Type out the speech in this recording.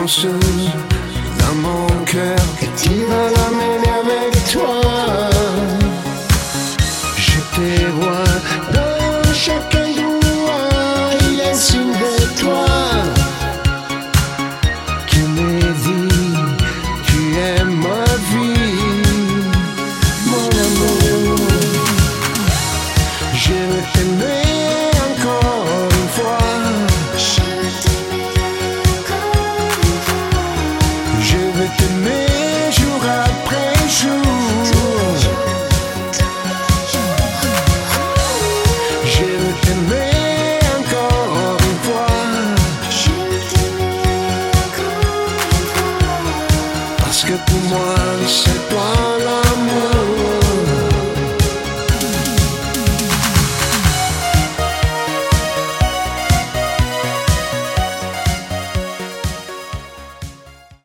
danse dans mon cœur et tu vas l'amener avec toi. Je te vois dans chaque endroit, il est signe de toi qui me dit tu es ma vie, mon amour. Je veux t'aimer encore une fois. Je veux t'aimer jour après jour. Je veux t'aimer encore une fois. Parce que pour moi c'est toi.